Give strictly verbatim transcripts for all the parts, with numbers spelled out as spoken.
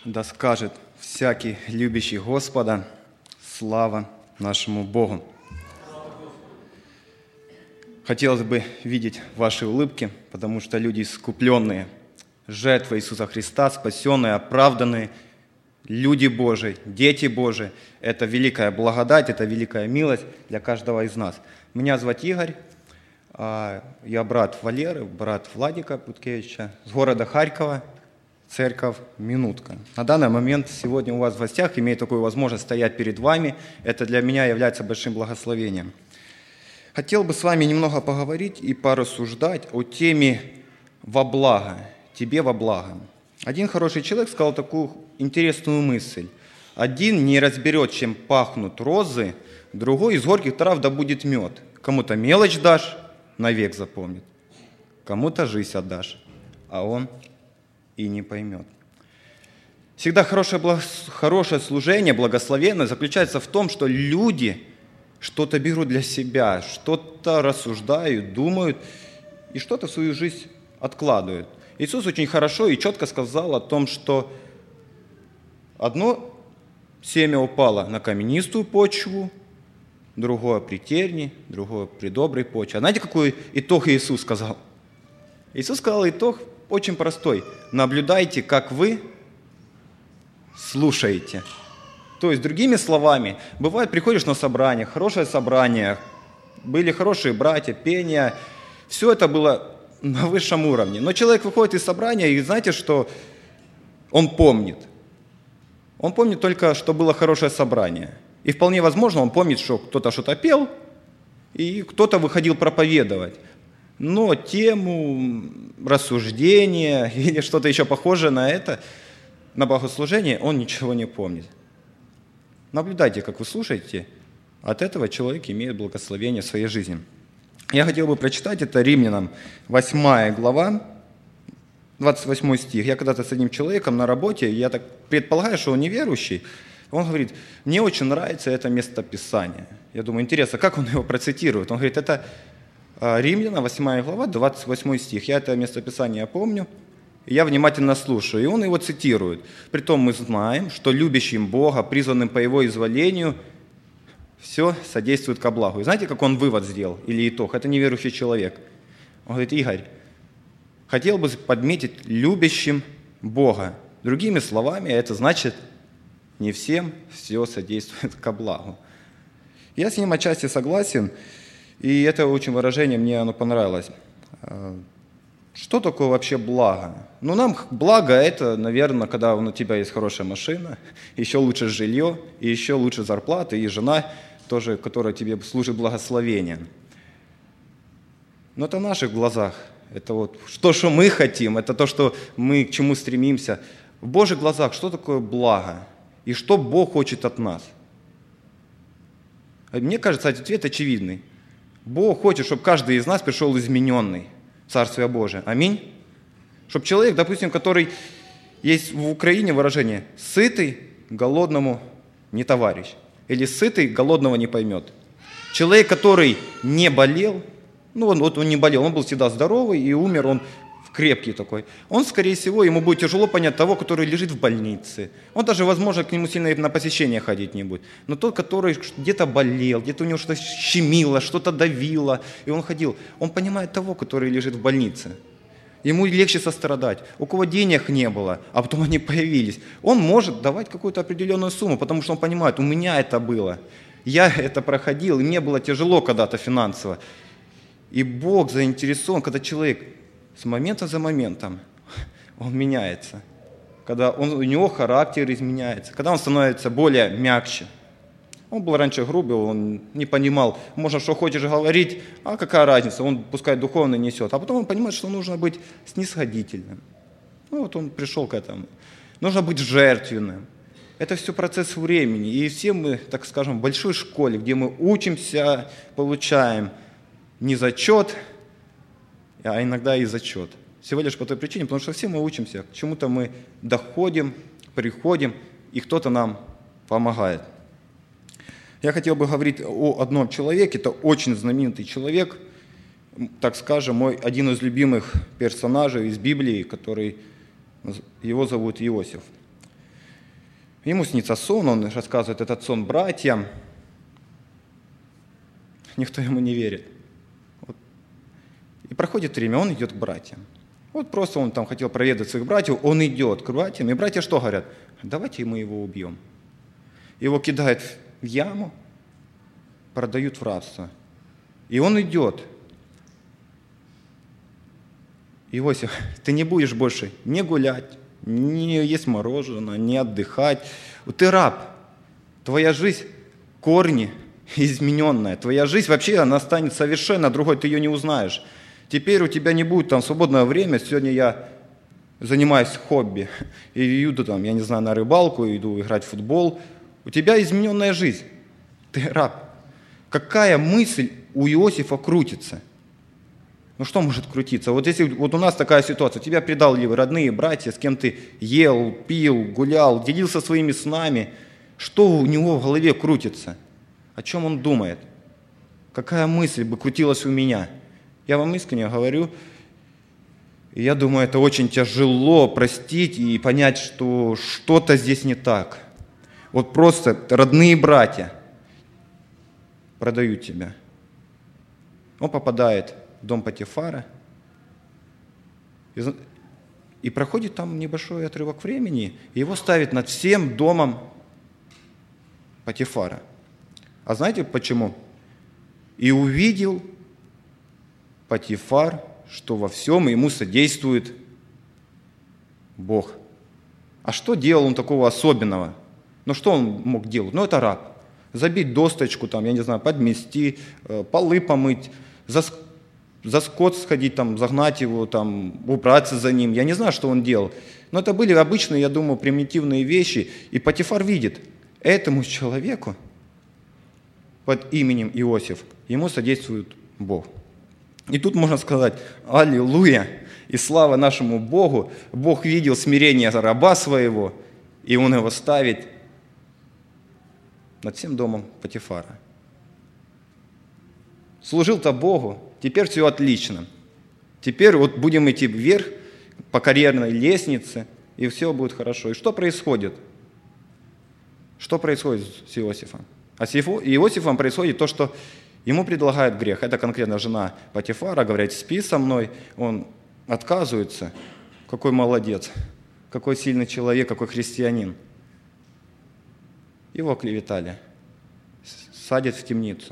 Да скажет всякий любящий Господа, слава нашему Богу. Хотелось бы видеть ваши улыбки, потому что люди искупленные, жертвы Иисуса Христа, спасенные, оправданные, люди Божии, дети Божии. Это великая благодать, это великая милость для каждого из нас. Меня зовут Игорь, я брат Валеры, брат Владика Путкевича с города Харькова, церковь «Минутка». На данный момент сегодня у вас в гостях, имею такую возможность стоять перед вами. Это для меня является большим благословением. Хотел бы с вами немного поговорить и порассуждать о теме «во благо», «тебе во благо». Один хороший человек сказал такую интересную мысль. Один не разберет, чем пахнут розы, другой из горьких трав добудет мед. Кому-то мелочь дашь, навек запомнит, кому-то жизнь отдашь, а он и не поймет. Всегда хорошее, хорошее служение, благословенное заключается в том, что люди что-то берут для себя, что-то рассуждают, думают и что-то в свою жизнь откладывают. Иисус очень хорошо и четко сказал о том, что одно семя упало на каменистую почву, другое при тернии, другое при доброй почве. А знаете, какой итог Иисус сказал? Иисус сказал итог очень простой. Наблюдайте, как вы слушаете. То есть, другими словами, бывает, приходишь на собрание, хорошее собрание, были хорошие братья, пение, все это было на высшем уровне. Но человек выходит из собрания, и знаете, что он помнит? Он помнит только, что было хорошее собрание. И вполне возможно, он помнит, что кто-то что-то пел, и кто-то выходил проповедовать. Но тему, рассуждения или что-то еще похожее на это, на богослужение, он ничего не помнит. Наблюдайте, как вы слушаете, от этого человек имеет благословение в своей жизни. Я хотел бы прочитать это Римлянам, восьмая глава, двадцать восьмой стих. Я когда-то с одним человеком на работе, я так предполагаю, что он неверующий, он говорит, мне очень нравится это местописание. Я думаю, интересно, как он его процитирует? Он говорит, это Римлянам, восьмая глава, двадцать восьмой стих. Я это местописание помню, и я внимательно слушаю. И он его цитирует. Притом мы знаем, что любящим Бога, призванным по Его изволению, все содействует ко благу. И знаете, как он вывод сделал или итог? Это неверующий человек. Он говорит, Игорь, хотел бы подметить любящим Бога. Другими словами, это значит, не всем все содействует ко благу. Я с ним отчасти согласен, и это очень выражение, мне оно понравилось. Что такое вообще благо? Ну, нам благо это, наверное, когда у тебя есть хорошая машина, еще лучше жилье, и еще лучше зарплата, и жена тоже, которая тебе служит благословением. Но это в наших глазах. Это вот то, что мы хотим, это то, что мы к чему стремимся. В Божьих глазах что такое благо? И что Бог хочет от нас? Мне кажется, ответ очевидный. Бог хочет, чтобы каждый из нас пришел измененный в Царствие Божие. Аминь. Чтобы человек, допустим, который есть в Украине выражение «сытый голодному не товарищ» или «сытый голодного не поймет». Человек, который не болел, ну он, вот он не болел, он был всегда здоровый и умер, он крепкий такой, он, скорее всего, ему будет тяжело понять того, который лежит в больнице. Он даже, возможно, к нему сильно на посещение ходить не будет. Но тот, который где-то болел, где-то у него что-то щемило, что-то давило, и он ходил, он понимает того, который лежит в больнице. Ему легче сострадать. У кого денег не было, а потом они появились, он может давать какую-то определенную сумму, потому что он понимает, у меня это было, я это проходил, и мне было тяжело когда-то финансово. И Бог заинтересован, когда человек с момента за моментом он меняется, когда он, у него характер изменяется, когда он становится более мягче. Он был раньше грубый, он не понимал, можно что хочешь говорить, а какая разница, он пускай духовно несет. А потом он понимает, что нужно быть снисходительным. Ну вот он пришел к этому. Нужно быть жертвенным. Это все процесс времени. И все мы, так скажем, в большой школе, где мы учимся, получаем не зачет, а иногда и зачет. Всего лишь по той причине, потому что все мы учимся, к чему-то мы доходим, приходим, и кто-то нам помогает. Я хотел бы говорить о одном человеке, это очень знаменитый человек, так скажем, мой один из любимых персонажей из Библии, который, его зовут Иосиф. Ему снится сон, он рассказывает этот сон братьям. Никто ему не верит. Вот. И проходит время, он идет к братьям. Вот просто он там хотел проведать своих братьев, он идет к братьям, и братья что говорят? Давайте мы его убьем. Его кидают в яму, продают в рабство. И он идет. Иосиф, ты не будешь больше не гулять, не есть мороженое, не отдыхать. Ты раб. Твоя жизнь, корни измененная. Твоя жизнь вообще, она станет совершенно другой, ты ее не узнаешь. Теперь у тебя не будет там свободное время. Сегодня я занимаюсь хобби. И иду там, я не знаю, на рыбалку, иду играть в футбол. У тебя измененная жизнь. Ты раб. Какая мысль у Иосифа крутится? Ну что может крутиться? Вот если вот у нас такая ситуация, тебя предали родные, братья, с кем ты ел, пил, гулял, делился своими снами, что у него в голове крутится? О чем он думает? Какая мысль бы крутилась у меня? Я вам искренне говорю, и я думаю, это очень тяжело простить и понять, что что-то здесь не так. Вот просто родные братья продают тебя. Он попадает в дом Потифара, и, и проходит там небольшой отрывок времени, и его ставят над всем домом Потифара. А знаете почему? И увидел Потифар, что во всем ему содействует Бог. А что делал он такого особенного? Ну что он мог делать? Ну это раб. Забить досточку, там, я не знаю, подмести, полы помыть, за, за скот сходить, там, загнать его, там, убраться за ним. Я не знаю, что он делал. Но это были обычные, я думаю, примитивные вещи. И Потифар видит, этому человеку под именем Иосиф, ему содействует Бог. И тут можно сказать, аллилуйя, и слава нашему Богу. Бог видел смирение раба своего, и он его ставит над всем домом Потифара. Служил-то Богу, теперь все отлично. Теперь вот будем идти вверх по карьерной лестнице, и все будет хорошо. И что происходит? Что происходит с Иосифом? А с Иосифом происходит то, что ему предлагают грех. Это конкретно жена Потифара, говорит, спи со мной. Он отказывается. Какой молодец, какой сильный человек, какой христианин. Его оклеветали, садят в темницу.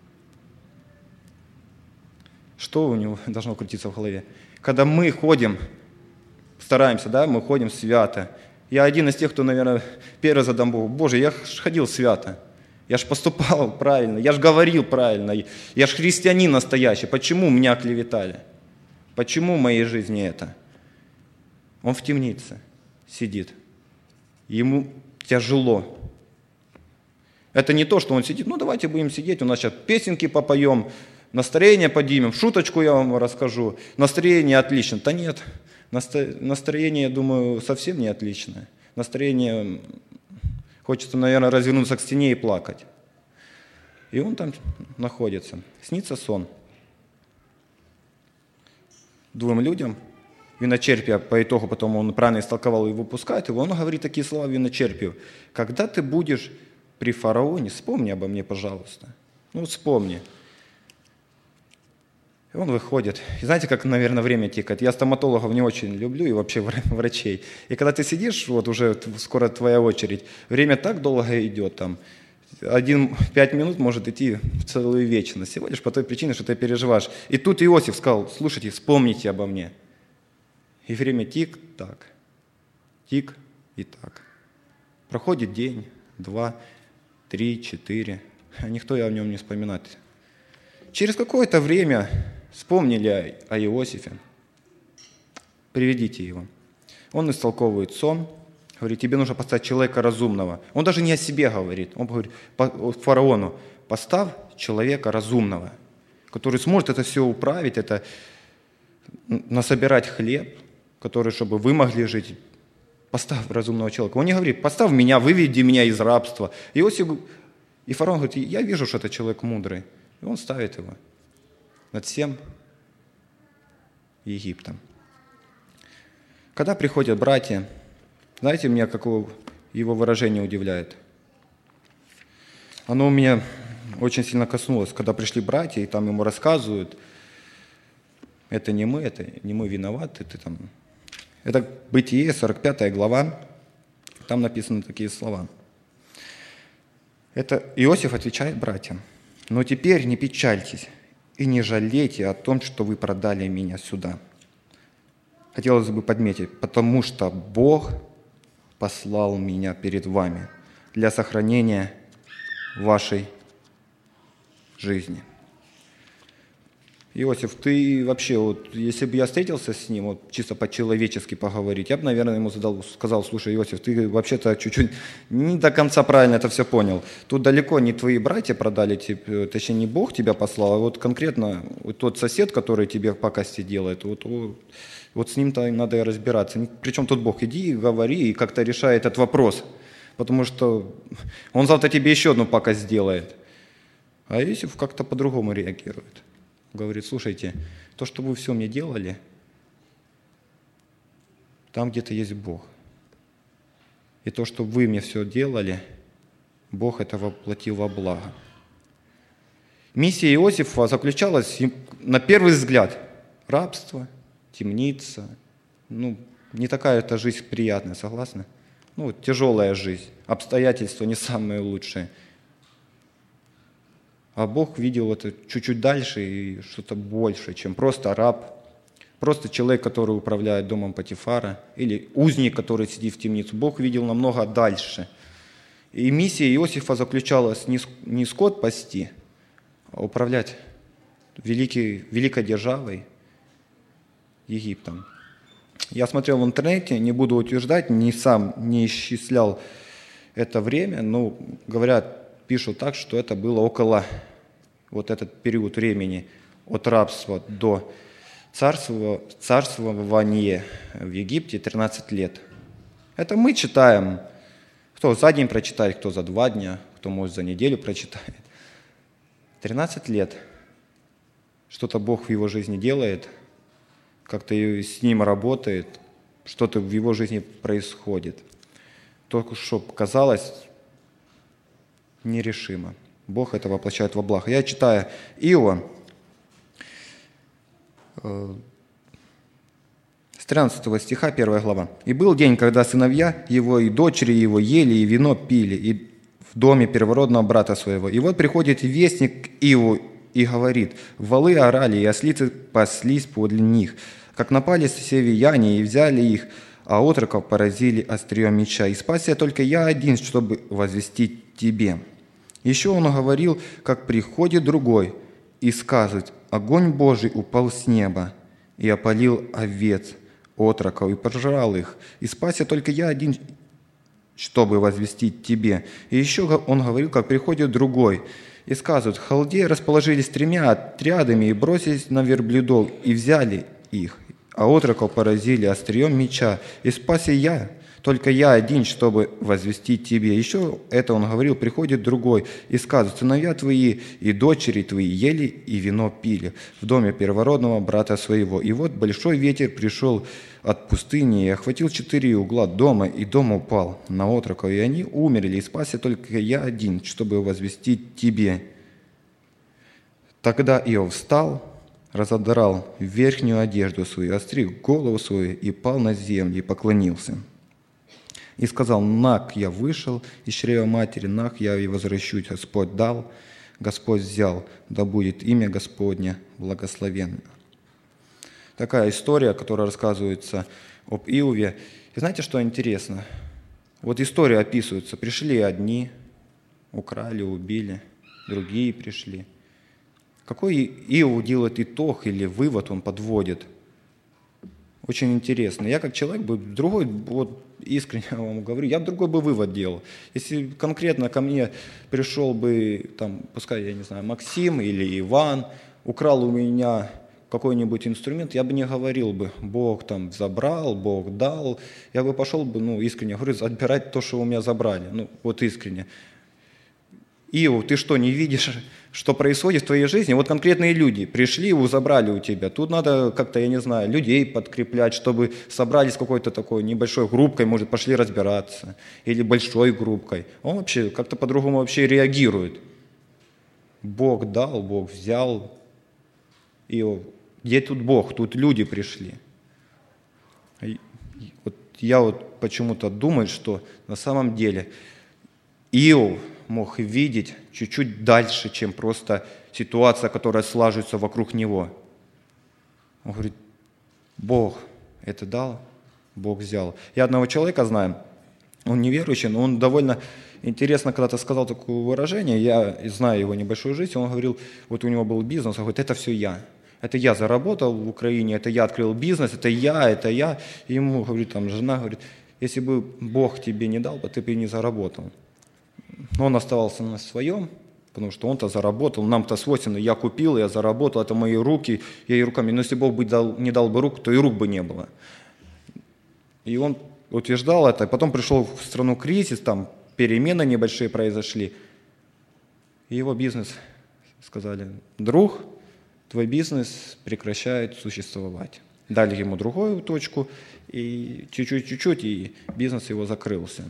Что у него должно крутиться в голове? Когда мы ходим, стараемся, да, мы ходим свято. Я один из тех, кто, наверное, первый задам Богу, Боже, я ж ходил свято, я ж поступал правильно, я ж говорил правильно, я ж христианин настоящий. Почему меня оклеветали? Почему в моей жизни это? Он в темнице сидит, ему тяжело. Это не то, что он сидит, ну давайте будем сидеть, у нас сейчас песенки попоем, настроение поднимем, шуточку я вам расскажу, настроение отлично. Да нет, настроение, я думаю, совсем не отличное. Настроение, хочется, наверное, развернуться к стене и плакать. И он там находится, снится сон. Двум людям, виночерпия, по итогу потом он правильно истолковал и выпускает его, он говорит такие слова виночерпию. Когда ты будешь при фараоне, вспомни обо мне, пожалуйста. Ну, вспомни. И он выходит. И знаете, как, наверное, время тикает? Я стоматологов не очень люблю и вообще врачей. И когда ты сидишь, вот уже скоро твоя очередь, время так долго идет, там, один, пять минут может идти в целую вечность. Всего лишь по той причине, что ты переживаешь. И тут Иосиф сказал, слушайте, вспомните обо мне. И время тик-так, тик и так. Проходит день, два, три, четыре, а никто о нем не вспоминает. Через какое-то время вспомнили о Иосифе. Приведите его. Он истолковывает сон, говорит, тебе нужно поставить человека разумного. Он даже не о себе говорит, он говорит фараону, поставь человека разумного, который сможет это все управить, это насобирать хлеб, который, чтобы вы могли жить. Поставь разумного человека. Он не говорит, поставь меня, выведи меня из рабства. Иосиф, и фараон говорит, я вижу, что это человек мудрый. И он ставит его над всем Египтом. Когда приходят братья, знаете, у меня какое его выражение удивляет. Оно у меня очень сильно коснулось, когда пришли братья, и там ему рассказывают, это не мы, это не мы виноваты. Ты там... Это Бытие, сорок пятая глава, там написаны такие слова. Это Иосиф отвечает братьям: «Но теперь не печальтесь и не жалейте о том, что вы продали меня сюда». Хотелось бы подметить, потому что Бог послал меня перед вами для сохранения вашей жизни. Иосиф, ты вообще, вот, если бы я встретился с ним, вот, чисто по-человечески поговорить, я бы, наверное, ему задал, сказал: слушай, Иосиф, ты вообще-то чуть-чуть не до конца правильно это все понял. Тут далеко не твои братья продали, точнее, не Бог тебя послал, а вот конкретно вот тот сосед, который тебе пакости делает, вот, вот, вот с ним-то надо и разбираться. Причем тут Бог, иди и говори, и как-то решай этот вопрос, потому что он завтра тебе еще одну пакость сделает. А Иосиф как-то по-другому реагирует. Говорит: слушайте, то, что вы все мне делали, там где-то есть Бог. И то, что вы мне все делали, Бог это воплотил во благо. Миссия Иосифа заключалась, на первый взгляд, рабство, темница. Ну, не такая это жизнь приятная, согласны? Ну, тяжелая жизнь, обстоятельства не самые лучшие. А Бог видел это чуть-чуть дальше и что-то большее, чем просто раб, просто человек, который управляет домом Потифара, или узник, который сидит в темнице. Бог видел намного дальше. И миссия Иосифа заключалась не скот пасти, а управлять великой, великой державой Египтом. Я смотрел в интернете, не буду утверждать, ни сам не исчислял это время, но говорят, пишут так, что это было около, вот этот период времени, от рабства до царства, царствования в Египте тринадцать лет. Это мы читаем, кто за день прочитает, кто за два дня, кто, может, за неделю прочитает. тринадцать лет. Что-то Бог в его жизни делает, как-то с ним работает, что-то в его жизни происходит. Только что казалось нерешимо. Бог это воплощает во благо. Я читаю Иова, с тринадцатого стиха, первая глава. «И был день, когда сыновья его и дочери его ели и вино пили и в доме первородного брата своего. И вот приходит вестник к Иову и говорит: валы орали, и ослицы паслись подле них, как напали севияне и взяли их, а отроков поразили острием меча. И спасся только я один, чтобы возвестить тебе». Еще он говорил, как приходит другой, и сказывает: огонь Божий упал с неба и опалил овец, отроков, и пожрал их. И спасся только я один, чтобы возвестить тебе. И еще он говорил, как приходит другой, и сказывает: халдеи расположились тремя отрядами и бросились на верблюдов, и взяли их, а отроков поразили острием меча. И спасся я, только я один, чтобы возвестить тебе. Еще это он говорил, приходит другой, и сказывает: сыновья твои и дочери твои ели и вино пили в доме первородного брата своего. И вот большой ветер пришел от пустыни и охватил четыре угла дома, и дом упал на отроков, и они умерли, и спасся только я один, чтобы возвестить тебе. Тогда Иов встал, разодрал верхнюю одежду свою, остриг голову свою и пал на землю и поклонился. И сказал: наг я вышел из чрева матери, наг я и возвращусь. Господь дал, Господь взял, да будет имя Господне благословенно. Такая история, которая рассказывается об Иове. И знаете, что интересно? Вот история описывается. Пришли одни, украли, убили, другие пришли. Какой Иов делает итог или вывод он подводит? Очень интересно. Я как человек бы другой, вот искренне вам говорю, я бы другой бы вывод делал. Если конкретно ко мне пришел бы, там, пускай, я не знаю, Максим или Иван, украл у меня какой-нибудь инструмент, я бы не говорил бы: Бог там забрал, Бог дал. Я бы пошел бы, ну, искренне говорю, отбирать то, что у меня забрали. Ну, вот искренне. Иов, ты что, не видишь, что происходит в твоей жизни? Вот конкретные люди пришли, его забрали у тебя. Тут надо как-то, я не знаю, людей подкреплять, чтобы собрались какой-то такой небольшой группкой, может, пошли разбираться. Или большой группкой. Он вообще как-то по-другому вообще реагирует. Бог дал, Бог взял. Иов, где тут Бог? Тут люди пришли. Вот я вот почему-то думаю, что на самом деле Иов мог видеть чуть-чуть дальше, чем просто ситуация, которая слаживается вокруг него. Он говорит, Бог это дал, Бог взял. Я одного человека знаю, он неверующий, но он довольно интересно когда-то сказал такое выражение, я знаю его небольшую жизнь, он говорил, вот у него был бизнес, он говорит, это все я. Это я заработал в Украине, это я открыл бизнес, это я, это я. И ему, говорит, там жена, говорит, если бы Бог тебе не дал бы, ты бы не заработал. Но он оставался на своем, потому что он-то заработал, нам-то свойственно, я купил, я заработал, это мои руки, я и руками. Но если Бог бы дал, не дал бы рук, то и рук бы не было. И он утверждал это, и потом пришел в страну кризис, там перемены небольшие произошли. И его бизнес, сказали, друг, твой бизнес прекращает существовать. Дали ему другую точку, и чуть-чуть-чуть, и бизнес его закрылся.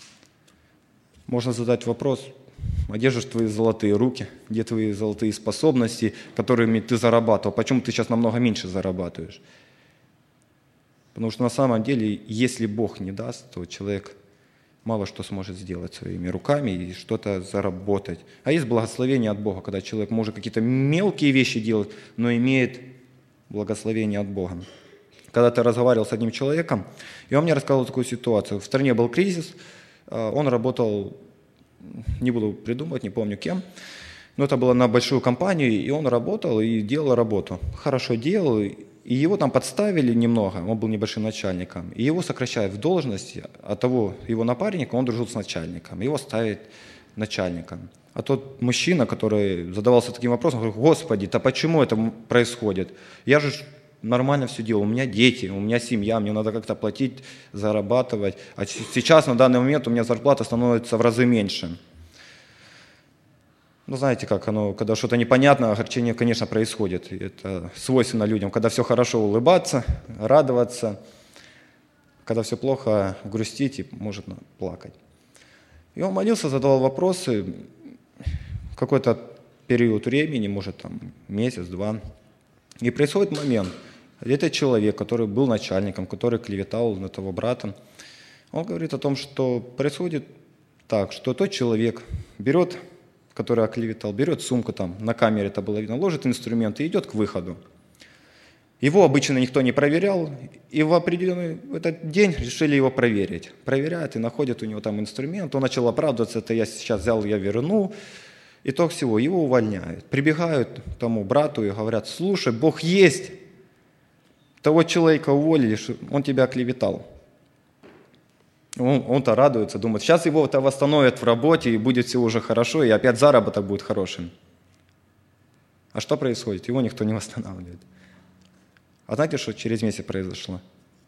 Можно задать вопрос, а где же твои золотые руки, где твои золотые способности, которыми ты зарабатывал, почему ты сейчас намного меньше зарабатываешь? Потому что на самом деле, если Бог не даст, то человек мало что сможет сделать своими руками и что-то заработать. А есть благословение от Бога, когда человек может какие-то мелкие вещи делать, но имеет благословение от Бога. Когда-то разговаривал с одним человеком, и он мне рассказал такую ситуацию. В стране был кризис, он работал, не буду придумывать, не помню кем, но это было на большую компанию, и он работал и делал работу. Хорошо делал, и его там подставили немного, он был небольшим начальником, и его сокращают в должности, а того его напарника, он дружил с начальником, его ставят начальником. А тот мужчина, который задавался таким вопросом, говорит, Господи, да почему это происходит? Я же нормально все делал, у меня дети, у меня семья, мне надо как-то платить, зарабатывать. А сейчас, на данный момент, у меня зарплата становится в разы меньше. Ну, знаете, как оно, когда что-то непонятно, огорчение, конечно, происходит. Это свойственно людям. Когда все хорошо, улыбаться, радоваться. Когда все плохо, грустить и, может, плакать. И он молился, задавал вопросы. Какой-то период времени, может, там, месяц, два. И происходит момент. Этот человек, который был начальником, который клеветал на того брата, он говорит о том, что происходит так, что тот человек берет, который оклеветал, берет сумку, там на камере это было видно, ложит инструменты и идет к выходу. Его обычно никто не проверял, и в определенный в этот день решили его проверить. Проверяют и находят у него там инструмент, он начал оправдываться, это я сейчас взял, я верну. Итог всего, его увольняют. Прибегают к тому брату и говорят, слушай, Бог есть, того человека уволили, он тебя оклеветал. Он, он-то радуется, думает, сейчас его-то восстановят в работе, и будет все уже хорошо, и опять заработок будет хорошим. А что происходит? Его никто не восстанавливает. А знаете, что через месяц произошло?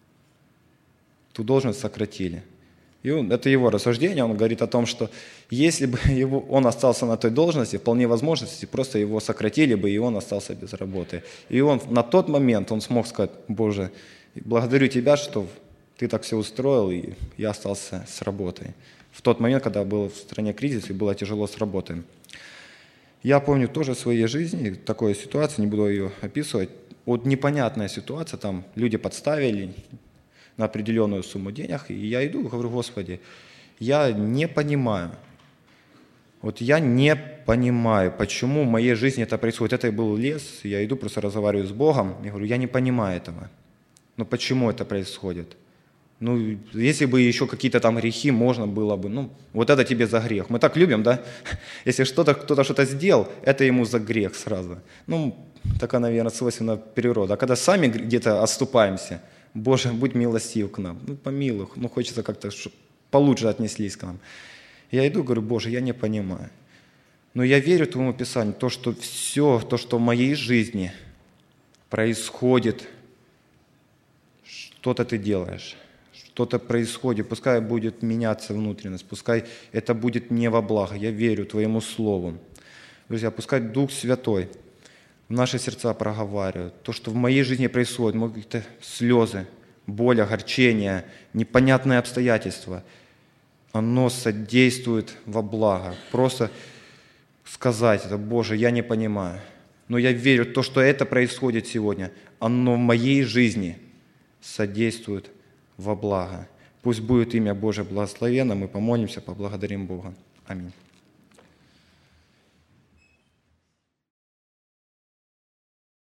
Ту должность сократили. И он, это его рассуждение, он говорит о том, что если бы его, он остался на той должности, вполне возможно, просто его сократили бы, и он остался без работы. И он на тот момент он смог сказать, Боже, благодарю Тебя, что Ты так все устроил, и я остался с работой. В тот момент, когда был в стране кризис, и было тяжело с работой. Я помню тоже в своей жизни такую ситуацию, не буду ее описывать. Вот непонятная ситуация, там люди подставили на определенную сумму денег, и я иду и говорю, Господи, я не понимаю, вот я не понимаю, почему в моей жизни это происходит. Это был лес, я иду, просто разговариваю с Богом, я говорю, я не понимаю этого, но почему это происходит? Ну, если бы еще какие-то там грехи можно было бы, ну, вот это тебе за грех. Мы так любим, да? Если что-то, кто-то что-то сделал, это ему за грех сразу. Ну, такая, наверное, свойственна природа. А когда сами где-то отступаемся, Боже, будь милостив к нам. Ну, помилуй, ну, хочется как-то получше отнеслись к нам. Я иду, говорю, Боже, я не понимаю. Но я верю Твоему Писанию, то, что все, то, что в моей жизни происходит, что-то Ты делаешь. что-то происходит, пускай будет меняться внутренность, пускай это будет не во благо. Я верю Твоему Слову. Друзья, пускай Дух Святой в наши сердца проговаривает. То, что в моей жизни происходит, могут какие-то слезы, боль, огорчение, непонятные обстоятельства, оно содействует во благо. Просто сказать это: Боже, я не понимаю, но я верю, то, что это происходит сегодня, оно в моей жизни содействует во благо. Пусть будет имя Божие благословенно, мы помолимся, поблагодарим Бога. Аминь.